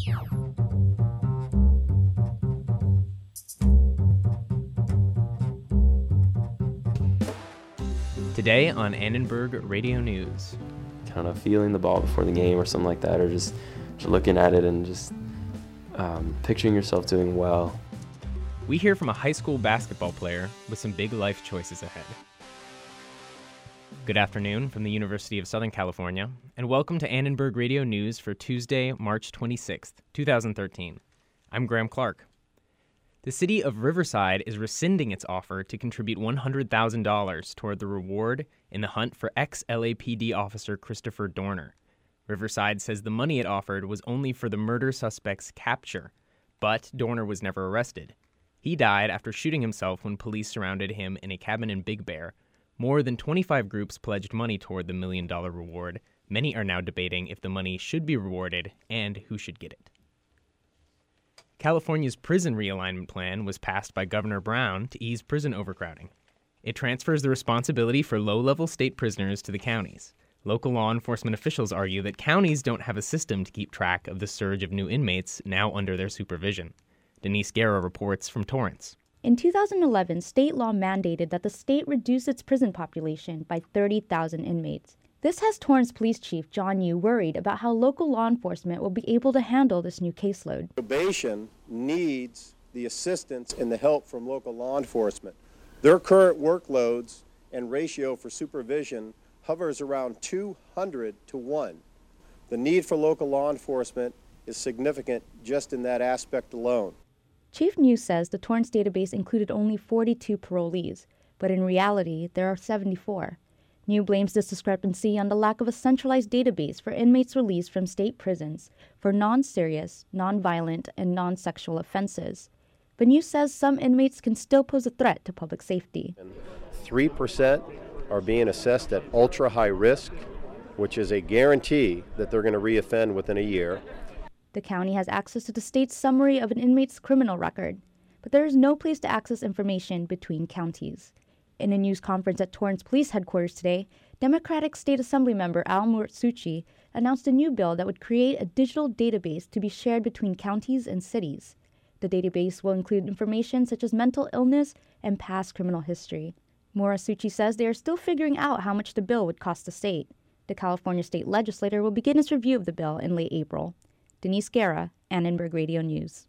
Today on Annenberg Radio News. Kind of feeling the ball before the game or something like that, or just looking at it and just picturing yourself doing well. We hear from a high school basketball player with some big life choices ahead. Good afternoon from the University of Southern California, and welcome to Annenberg Radio News for Tuesday, March 26th, 2013. I'm Graham Clark. The city of Riverside is rescinding its offer to contribute $100,000 toward the reward in the hunt for ex-LAPD officer Christopher Dorner. Riverside says the money it offered was only for the murder suspect's capture, but Dorner was never arrested. He died after shooting himself when police surrounded him in a cabin in Big Bear. More than 25 groups pledged money toward the $1 million reward. Many are now debating if the money should be rewarded and who should get it. California's prison realignment plan was passed by Governor Brown to ease prison overcrowding. It transfers the responsibility for low-level state prisoners to the counties. Local law enforcement officials argue that counties don't have a system to keep track of the surge of new inmates now under their supervision. Denise Guerra reports from Torrance. In 2011, state law mandated that the state reduce its prison population by 30,000 inmates. This has Torrance Police Chief John Yu worried about how local law enforcement will be able to handle this new caseload. Probation needs the assistance and the help from local law enforcement. Their current workloads and ratio for supervision hovers around 200 to 1. The need for local law enforcement is significant just in that aspect alone. Chief New says the Torrance database included only 42 parolees, but in reality, there are 74. New blames this discrepancy on the lack of a centralized database for inmates released from state prisons for non-serious, non-violent, and non-sexual offenses. But New says some inmates can still pose a threat to public safety. 3% are being assessed at ultra-high risk, which is a guarantee that they're going to reoffend within a year. The county has access to the state's summary of an inmate's criminal record, but there is no place to access information between counties. In a news conference at Torrance Police Headquarters today, Democratic State Assembly member Al Murtsuchi announced a new bill that would create a digital database to be shared between counties and cities. The database will include information such as mental illness and past criminal history. Murtsuchi says they are still figuring out how much the bill would cost the state. The California state legislature will begin its review of the bill in late April. Denise Guerra, Annenberg Radio News.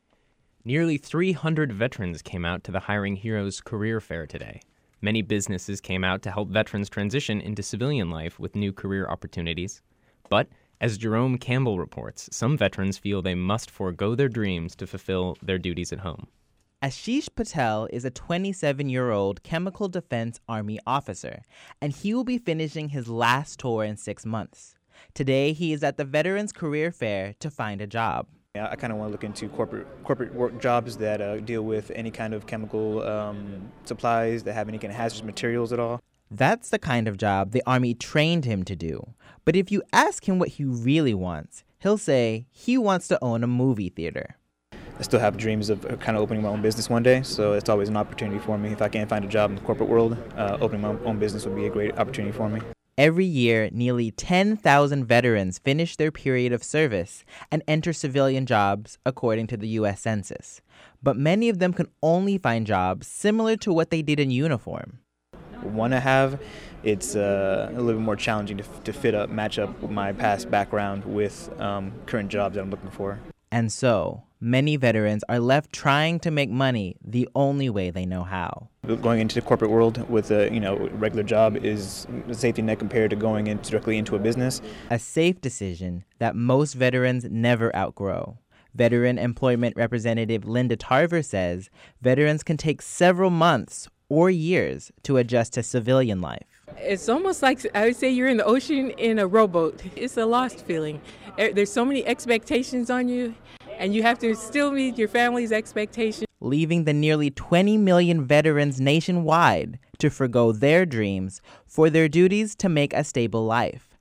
Nearly 300 veterans came out to the Hiring Heroes Career Fair today. Many businesses came out to help veterans transition into civilian life with new career opportunities. But, as Jerome Campbell reports, some veterans feel they must forego their dreams to fulfill their duties at home. Ashish Patel is a 27-year-old Chemical Defense Army officer, and he will be finishing his last tour in 6 months. Today, he is at the Veterans Career Fair to find a job. I kind of want to look into corporate work jobs that deal with any kind of chemical supplies that have any kind of hazardous materials at all. That's the kind of job the Army trained him to do. But if you ask him what he really wants, he'll say he wants to own a movie theater. I still have dreams of kind of opening my own business one day, so it's always an opportunity for me. If I can't find a job in the corporate world, opening my own business would be a great opportunity for me. Every year, nearly 10,000 veterans finish their period of service and enter civilian jobs, according to the U.S. Census. But many of them can only find jobs similar to what they did in uniform. Want to have, it's a little bit more challenging to match up with my past background with current jobs that I'm looking for. And so, many veterans are left trying to make money the only way they know how. Going into the corporate world with a regular job is a safety net compared to going directly into a business. A safe decision that most veterans never outgrow. Veteran Employment Representative Linda Tarver says veterans can take several months or years to adjust to civilian life. It's almost like, I would say, you're in the ocean in a rowboat. It's a lost feeling. There's so many expectations on you, and you have to still meet your family's expectations. Leaving the nearly 20 million veterans nationwide to forgo their dreams for their duties to make a stable life.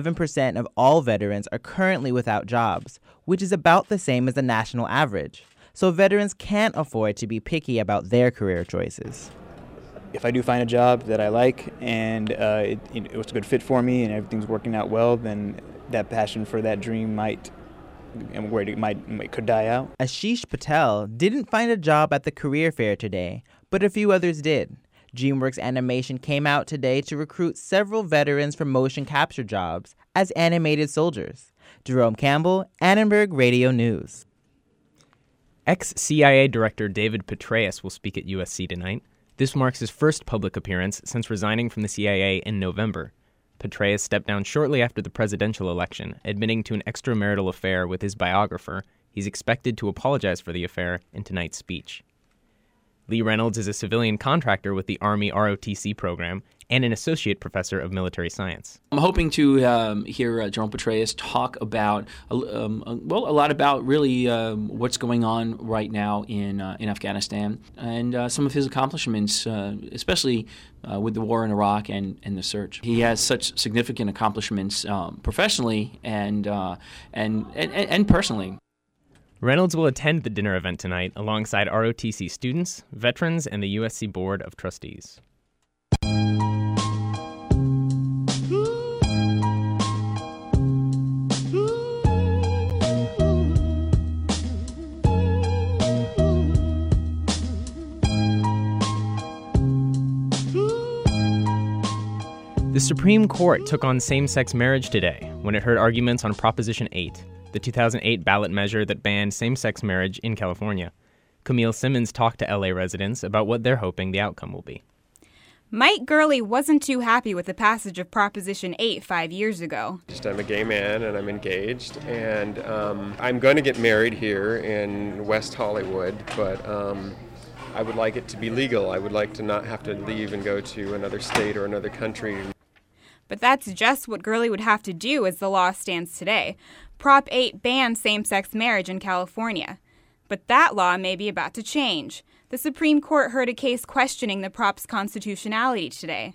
7% of all veterans are currently without jobs, which is about the same as the national average. So veterans can't afford to be picky about their career choices. If I do find a job that I like and it's a good fit for me and everything's working out well, then that passion for that dream might and where it could die out. Ashish Patel didn't find a job at the career fair today, but a few others did. DreamWorks Animation came out today to recruit several veterans for motion capture jobs as animated soldiers. Jerome Campbell, Annenberg Radio News. Ex-CIA Director David Petraeus will speak at USC tonight. This marks his first public appearance since resigning from the CIA in November. Petraeus stepped down shortly after the presidential election, admitting to an extramarital affair with his biographer. He's expected to apologize for the affair in tonight's speech. Lee Reynolds is a civilian contractor with the Army ROTC program and an associate professor of military science. I'm hoping to hear Jerome Petraeus talk about, a lot about really what's going on right now in Afghanistan and some of his accomplishments, especially with the war in Iraq and the search. He has such significant accomplishments professionally and personally. Reynolds will attend the dinner event tonight alongside ROTC students, veterans, and the USC Board of Trustees. The Supreme Court took on same-sex marriage today when it heard arguments on Proposition 8, the 2008 ballot measure that banned same-sex marriage in California. Camille Simmons talked to LA residents about what they're hoping the outcome will be. Mike Gurley wasn't too happy with the passage of Proposition 8 5 years ago. I'm a gay man and I'm engaged, and I'm going to get married here in West Hollywood, but I would like it to be legal. I would like to not have to leave and go to another state or another country. But that's just what Gurley would have to do as the law stands today. Prop 8 bans same-sex marriage in California. But that law may be about to change. The Supreme Court heard a case questioning the prop's constitutionality today.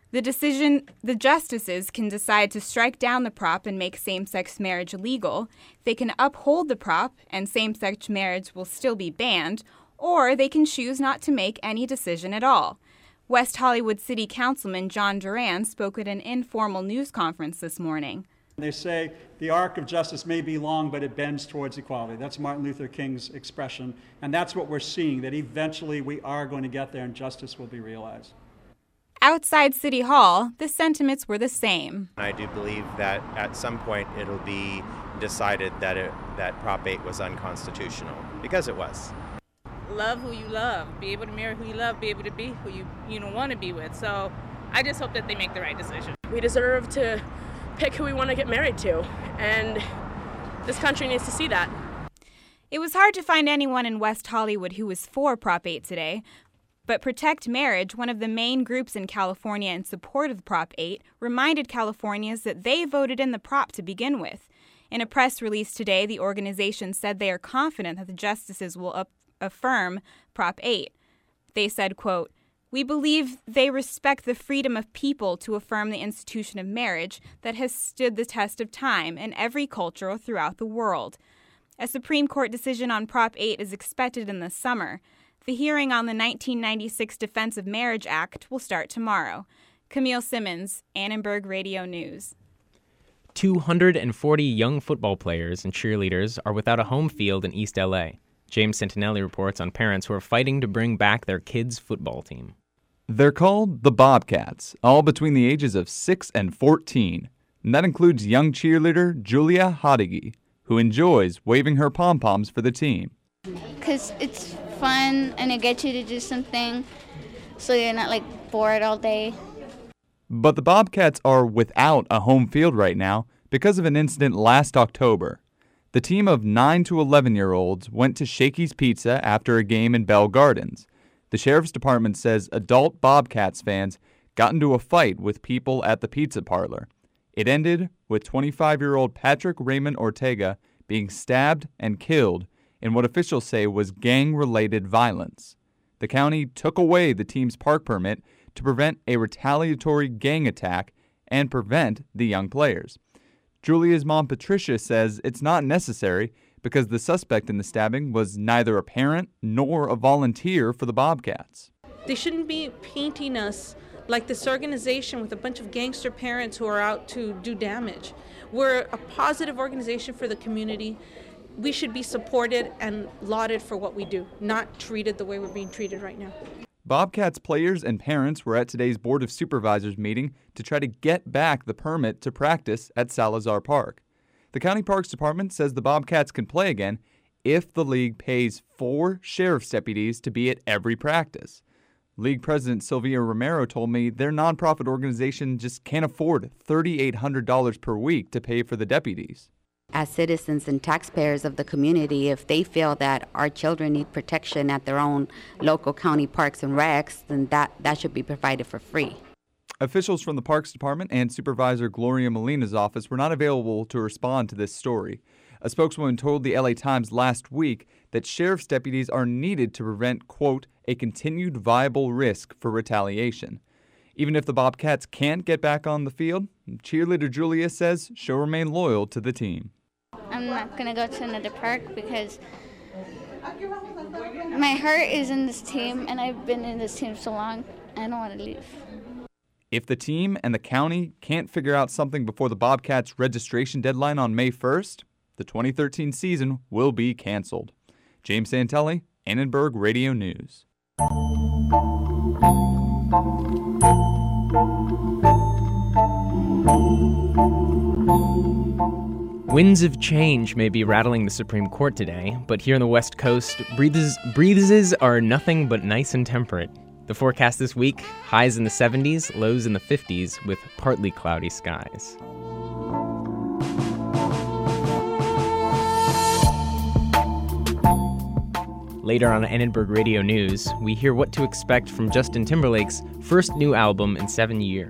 The justices can decide to strike down the prop and make same-sex marriage legal. They can uphold the prop and same-sex marriage will still be banned, or they can choose not to make any decision at all. West Hollywood City Councilman John Duran spoke at an informal news conference this morning. They say the arc of justice may be long, but it bends towards equality. That's Martin Luther King's expression, and that's what we're seeing, that eventually we are going to get there and justice will be realized. Outside City Hall, the sentiments were the same. I do believe that at some point it'll be decided that Prop 8 was unconstitutional, because it was. Love who you love, be able to marry who you love, be able to be who you don't want to be with. So I just hope that they make the right decision. We deserve to pick who we want to get married to, and this country needs to see that. It was hard to find anyone in West Hollywood who was for Prop 8 today, but Protect Marriage, one of the main groups in California in support of Prop 8, reminded Californians that they voted in the prop to begin with. In a press release today, the organization said they are confident that the justices will affirm Prop 8. They said, quote, "We believe they respect the freedom of people to affirm the institution of marriage that has stood the test of time in every culture throughout the world." A Supreme Court decision on Prop 8 is expected in the summer. The hearing on the 1996 Defense of Marriage Act will start tomorrow. Camille Simmons, Annenberg Radio News. 240 young football players and cheerleaders are without a home field in East LA. James Santinelli reports on parents who are fighting to bring back their kids' football team. They're called the Bobcats, all between the ages of 6 and 14. And that includes young cheerleader Julia Hadigi, who enjoys waving her pom-poms for the team. Because it's fun and it gets you to do something so you're not bored all day. But the Bobcats are without a home field right now because of an incident last October. The team of 9 to 11-year-olds went to Shakey's Pizza after a game in Bell Gardens. The sheriff's department says adult Bobcats fans got into a fight with people at the pizza parlor. It ended with 25-year-old Patrick Raymond Ortega being stabbed and killed in what officials say was gang-related violence. The county took away the team's park permit to prevent a retaliatory gang attack and prevent the young players. Julia's mom, Patricia, says it's not necessary because the suspect in the stabbing was neither a parent nor a volunteer for the Bobcats. They shouldn't be painting us like this organization with a bunch of gangster parents who are out to do damage. We're a positive organization for the community. We should be supported and lauded for what we do, not treated the way we're being treated right now. Bobcats players and parents were at today's Board of Supervisors meeting to try to get back the permit to practice at Salazar Park. The County Parks Department says the Bobcats can play again if the league pays 4 sheriff's deputies to be at every practice. League President Sylvia Romero told me their nonprofit organization just can't afford $3,800 per week to pay for the deputies. As citizens and taxpayers of the community, if they feel that our children need protection at their own local county parks and recs, then that should be provided for free. Officials from the Parks Department and Supervisor Gloria Molina's office were not available to respond to this story. A spokeswoman told the LA Times last week that sheriff's deputies are needed to prevent, quote, a continued viable risk for retaliation. Even if the Bobcats can't get back on the field, cheerleader Julia says she'll remain loyal to the team. I'm not going to go to another park because my heart is in this team and I've been in this team so long, I don't want to leave. If the team and the county can't figure out something before the Bobcats' registration deadline on May 1st, the 2013 season will be canceled. James Santelli, Annenberg Radio News. Winds of change may be rattling the Supreme Court today, but here on the West Coast, breezes are nothing but nice and temperate. The forecast this week, highs in the 70s, lows in the 50s, with partly cloudy skies. Later on Annenberg Radio News, we hear what to expect from Justin Timberlake's first new album in 7 years.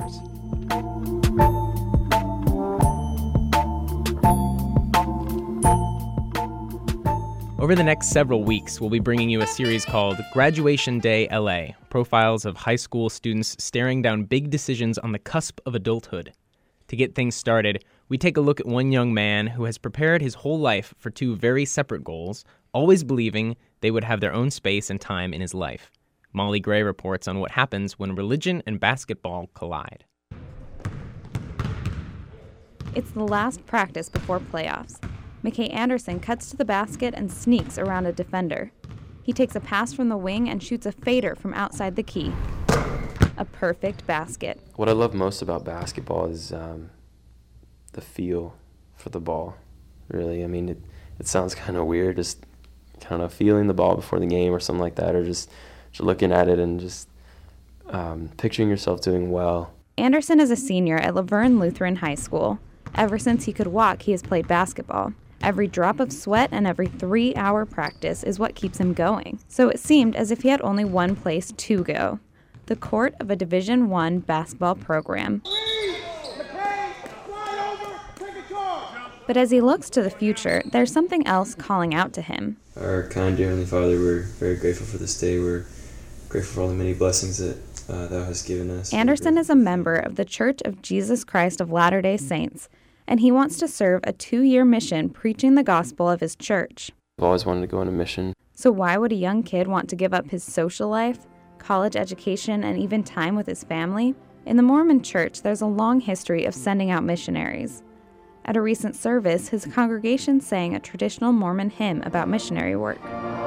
Over the next several weeks, we'll be bringing you a series called Graduation Day LA, profiles of high school students staring down big decisions on the cusp of adulthood. To get things started, we take a look at one young man who has prepared his whole life for 2 very separate goals, always believing they would have their own space and time in his life. Molly Gray reports on what happens when religion and basketball collide. It's the last practice before playoffs. McKay Anderson cuts to the basket and sneaks around a defender. He takes a pass from the wing and shoots a fader from outside the key. A perfect basket. What I love most about basketball is the feel for the ball, really. I mean, it sounds kind of weird, just kind of feeling the ball before the game or something like that, or just looking at it and just picturing yourself doing well. Anderson is a senior at Laverne Lutheran High School. Ever since he could walk, he has played basketball. Every drop of sweat and every 3-hour practice is what keeps him going. So it seemed as if he had only one place to go, the court of a Division I basketball program. But as he looks to the future, there's something else calling out to him. Our kind dear Heavenly Father, we're very grateful for this day. We're grateful for all the many blessings that Thou hast given us. Anderson is a member of the Church of Jesus Christ of Latter-day Saints, and he wants to serve a 2-year mission preaching the gospel of his church. I've always wanted to go on a mission. So why would a young kid want to give up his social life, college education, and even time with his family? In the Mormon Church, there's a long history of sending out missionaries. At a recent service, his congregation sang a traditional Mormon hymn about missionary work.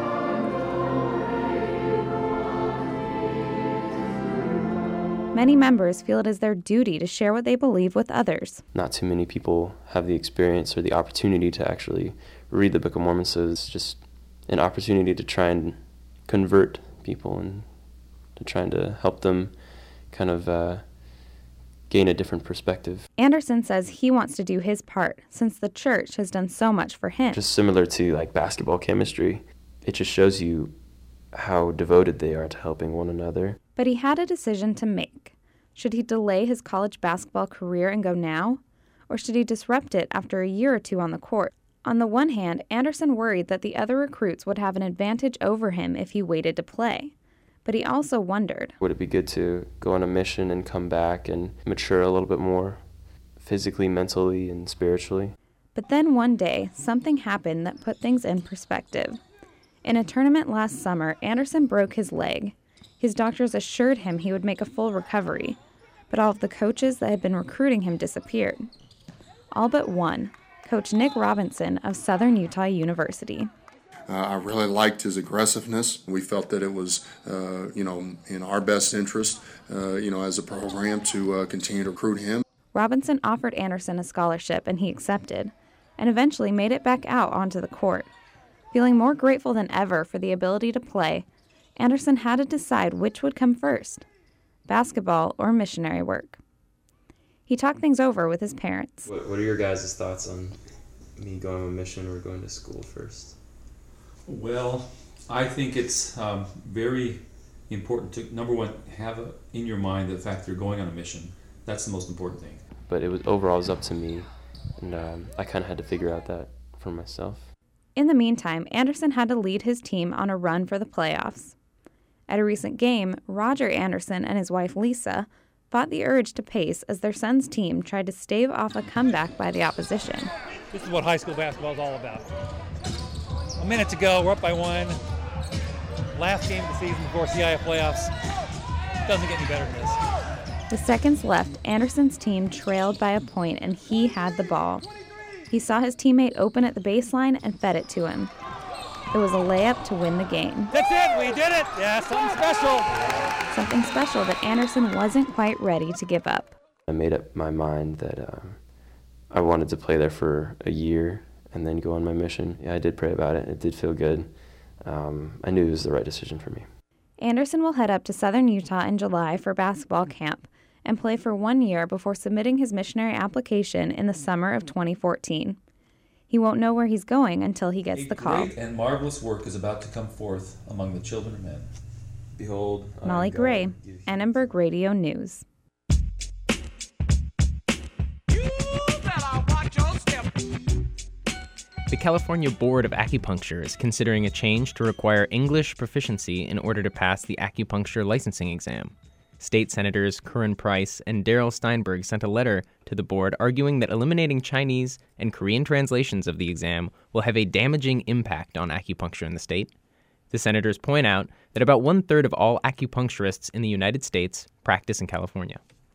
Many members feel it is their duty to share what they believe with others. Not too many people have the experience or the opportunity to actually read the Book of Mormon, so it's just an opportunity to try and convert people and to trying to help them kind of gain a different perspective. Anderson says he wants to do his part since the church has done so much for him. Just similar to like basketball chemistry, it just shows you how devoted they are to helping one another. But he had a decision to make. Should he delay his college basketball career and go now? Or should he disrupt it after a year or two on the court? On the one hand, Anderson worried that the other recruits would have an advantage over him if he waited to play. But he also wondered, would it be good to go on a mission and come back and mature a little bit more, physically, mentally, and spiritually? But then one day, something happened that put things in perspective. In a tournament last summer, Anderson broke his leg. His doctors assured him he would make a full recovery, but all of the coaches that had been recruiting him disappeared. All but one, Coach Nick Robinson of Southern Utah University. I really liked his aggressiveness. We felt that it was, in our best interest, as a program to continue to recruit him. Robinson offered Anderson a scholarship, and he accepted, and eventually made it back out onto the court. Feeling more grateful than ever for the ability to play, Anderson had to decide which would come first, basketball or missionary work. He talked things over with his parents. What are your guys' thoughts on me going on a mission or going to school first? Well, I think it's very important to, number one, have in your mind the fact that you're going on a mission. That's the most important thing. But it was up to me, and I kind of had to figure out that for myself. In the meantime, Anderson had to lead his team on a run for the playoffs. At a recent game, Roger Anderson and his wife Lisa fought the urge to pace as their son's team tried to stave off a comeback by the opposition. This is what high school basketball is all about. A minute to go, we're up by one. Last game of the season before CIF playoffs. Doesn't get any better than this. With seconds left, Anderson's team trailed by a point and he had the ball. He saw his teammate open at the baseline and fed it to him. It was a layup to win the game. That's it, we did it! Yeah, something special! Something special that Anderson wasn't quite ready to give up. I made up my mind that I wanted to play there for a year and then go on my mission. Yeah, I did pray about it. It did feel good. I knew it was the right decision for me. Anderson will head up to Southern Utah in July for basketball camp and play for 1 year before submitting his missionary application in the summer of 2014. He won't know where he's going until he gets the call. Great and marvelous work is about to come forth among the children of men. Behold, Molly Gray, Annenberg Radio News. The California Board of Acupuncture is considering a change to require English proficiency in order to pass the acupuncture licensing exam. State Senators Curran Price and Darrell Steinberg sent a letter to the board arguing that eliminating Chinese and Korean translations of the exam will have a damaging impact on acupuncture in the state. The senators point out that about 1/3 of all acupuncturists in the United States practice in California.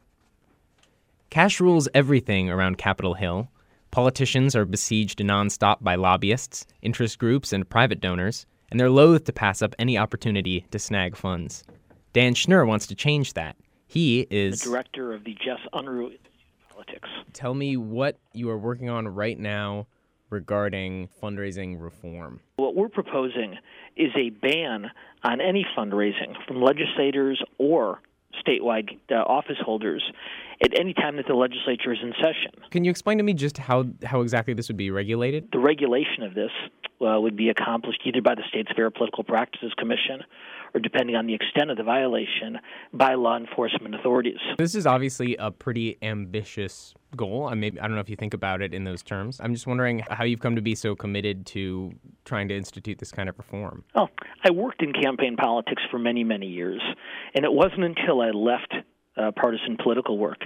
Cash rules everything around Capitol Hill. Politicians are besieged nonstop by lobbyists, interest groups, and private donors, and they're loath to pass up any opportunity to snag funds. Dan Schnur wants to change that. He is the director of the Jess Unruh Politics. Tell me what you are working on right now regarding fundraising reform. What we're proposing is a ban on any fundraising from legislators or statewide office holders at any time that the legislature is in session. Can you explain to me just how exactly this would be regulated? The regulation of this would be accomplished either by the state's Fair Political Practices Commission or, depending on the extent of the violation, by law enforcement authorities. This is obviously a pretty ambitious goal. I don't know if you think about it in those terms. I'm just wondering how you've come to be so committed to trying to institute this kind of reform. Oh, I worked in campaign politics for many, many years, and it wasn't until I left partisan political work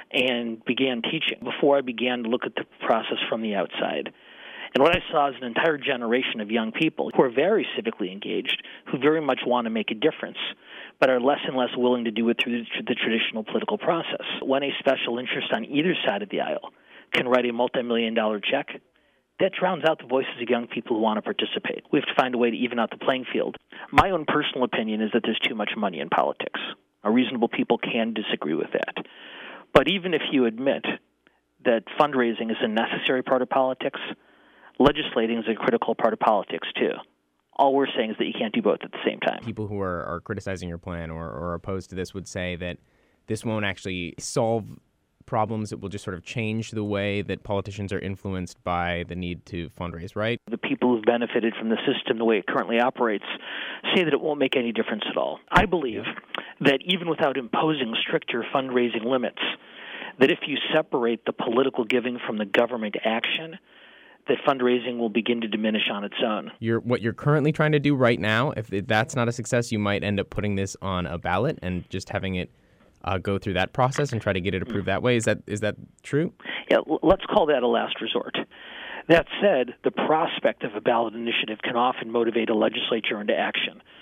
and began teaching before I began to look at the process from the outside. And what I saw is an entire generation of young people who are very civically engaged, who very much want to make a difference, but are less and less willing to do it through the traditional political process. When a special interest on either side of the aisle can write a multi-million-dollar check, that drowns out the voices of young people who want to participate. We have to find a way to even out the playing field. My own personal opinion is that there's too much money in politics. Reasonable people can disagree with that. But even if you admit that fundraising is a necessary part of politics, legislating is a critical part of politics, too. All we're saying is that you can't do both at the same time. People who are criticizing your plan or opposed to this would say that this won't actually solve problems. It will just sort of change the way that politicians are influenced by the need to fundraise, right? The people who've benefited from the system the way it currently operates say that it won't make any difference at all. I believe that even without imposing stricter fundraising limits, that if you separate the political giving from the government action, that fundraising will begin to diminish on its own. What you're currently trying to do right now, if that's not a success, you might end up putting this on a ballot and just having it go through that process and try to get it approved that way. Is that true? Yeah, let's call that a last resort. That said, the prospect of a ballot initiative can often motivate a legislature into action.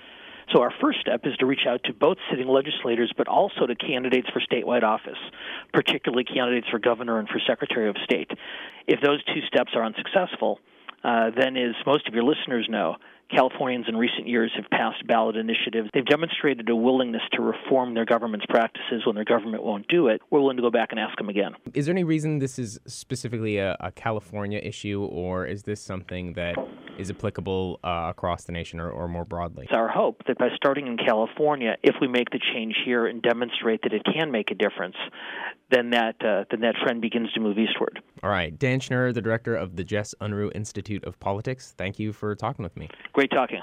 So our first step is to reach out to both sitting legislators, but also to candidates for statewide office, particularly candidates for governor and for secretary of state. If those two steps are unsuccessful, then, as most of your listeners know, Californians in recent years have passed ballot initiatives. They've demonstrated a willingness to reform their government's practices. When their government won't do it, we're willing to go back and ask them again. Is there any reason this is specifically a California issue, or is this something that is applicable across the nation or more broadly? It's our hope that by starting in California, if we make the change here and demonstrate that it can make a difference, then that trend begins to move eastward. All right. Dan Schnurr, the director of the Jess Unruh Institute of Politics, thank you for talking with me. Great talking.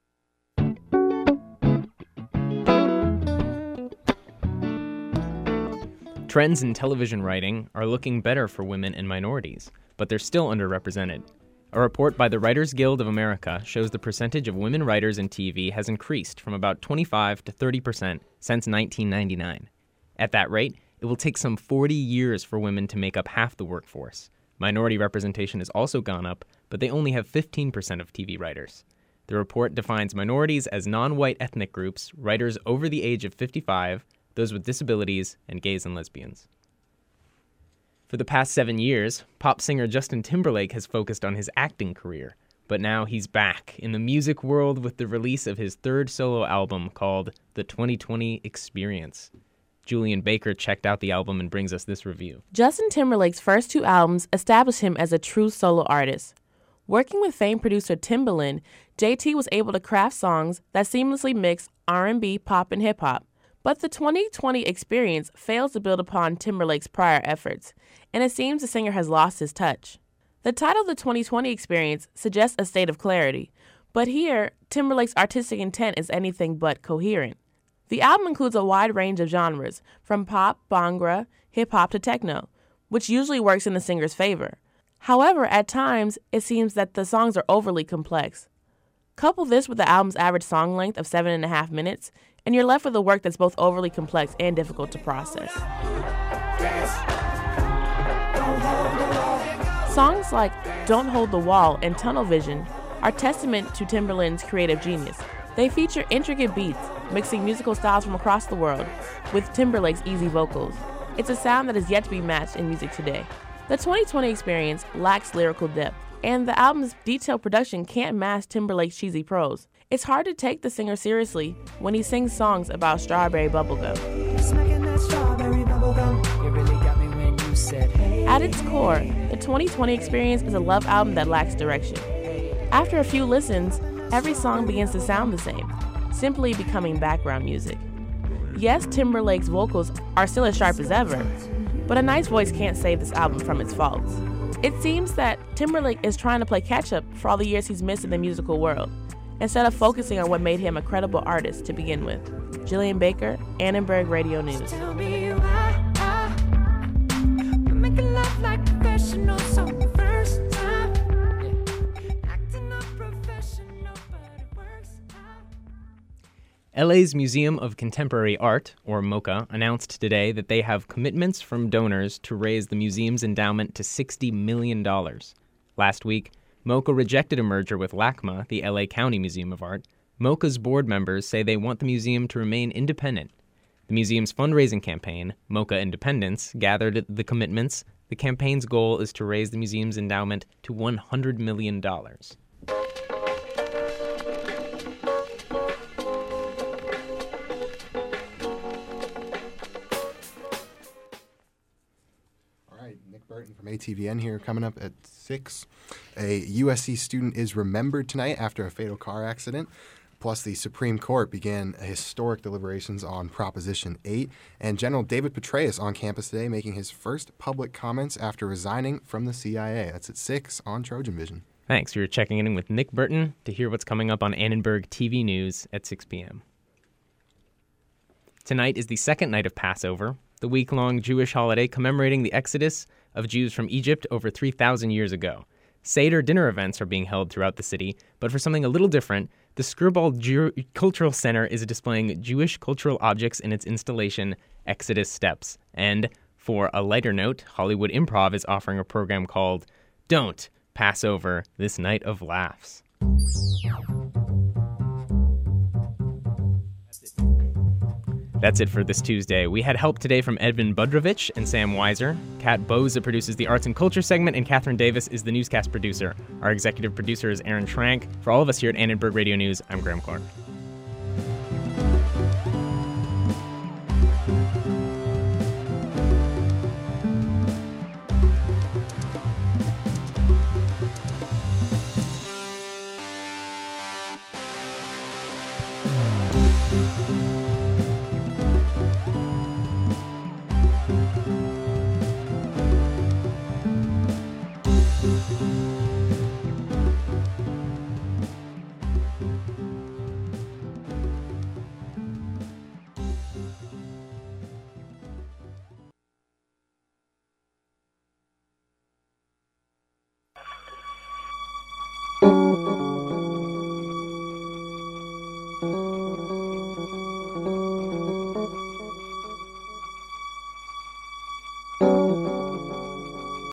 Trends in television writing are looking better for women and minorities, but they're still underrepresented. A report by the Writers Guild of America shows the percentage of women writers in TV has increased from about 25 to 30% since 1999. At that rate, it will take some 40 years for women to make up half the workforce. Minority representation has also gone up, but they only have 15% of TV writers. The report defines minorities as non-white ethnic groups, writers over the age of 55, those with disabilities, and gays and lesbians. For the past 7 years, pop singer Justin Timberlake has focused on his acting career, but now he's back in the music world with the release of his third solo album called The 2020 Experience. Julian Baker checked out the album and brings us this review. Justin Timberlake's first 2 albums established him as a true solo artist. Working with famed producer Timbaland, JT was able to craft songs that seamlessly mix R&B, pop, and hip-hop. But the 2020 Experience fails to build upon Timberlake's prior efforts, and it seems the singer has lost his touch. The title of the 2020 Experience suggests a state of clarity, but here, Timberlake's artistic intent is anything but coherent. The album includes a wide range of genres, from pop, bhangra, hip-hop to techno, which usually works in the singer's favor. However, at times, it seems that the songs are overly complex. Couple this with the album's average song length of 7.5 minutes, and you're left with a work that's both overly complex and difficult to process. Songs like Don't Hold the Wall and Tunnel Vision are testament to Timbaland's creative genius. They feature intricate beats, mixing musical styles from across the world, with Timberlake's easy vocals. It's a sound that is yet to be matched in music today. The 2020 Experience lacks lyrical depth, and the album's detailed production can't match Timberlake's cheesy prose. It's hard to take the singer seriously when he sings songs about strawberry bubblegum. At its core, the 2020 Experience is a love album that lacks direction. After a few listens, every song begins to sound the same, simply becoming background music. Yes, Timberlake's vocals are still as sharp as ever, but a nice voice can't save this album from its faults. It seems that Timberlake is trying to play catch-up for all the years he's missed in the musical world, instead of focusing on what made him a credible artist to begin with. Jillian Baker, Annenberg Radio News. Tell me why we're making love like professionals on the first time. Acting unprofessional, but it works out. LA's Museum of Contemporary Art, or MoCA, announced today that they have commitments from donors to raise the museum's endowment to $60 million. Last week, MoCA rejected a merger with LACMA, the LA County Museum of Art. MoCA's board members say they want the museum to remain independent. The museum's fundraising campaign, MoCA Independence, gathered the commitments. The campaign's goal is to raise the museum's endowment to $100 million. From ATVN here, coming up at 6. A USC student is remembered tonight after a fatal car accident. Plus, the Supreme Court began historic deliberations on Proposition 8. And General David Petraeus on campus today, making his first public comments after resigning from the CIA. That's at 6 on Trojan Vision. Thanks. You're checking in with Nick Burton to hear what's coming up on Annenberg TV News at 6 p.m. Tonight is the second night of Passover, the week-long Jewish holiday commemorating the exodus of Jews from Egypt over 3,000 years ago. Seder dinner events are being held throughout the city, but for something a little different, the Skirball Cultural Center is displaying Jewish cultural objects in its installation, Exodus Steps. And for a lighter note, Hollywood Improv is offering a program called Don't Pass Over This Night of Laughs. That's it for this Tuesday. We had help today from Edvin Budrovich and Sam Weiser. Kat Boza produces the Arts and Culture segment, and Catherine Davis is the newscast producer. Our executive producer is Aaron Schrank. For all of us here at Annenberg Radio News, I'm Graham Clark.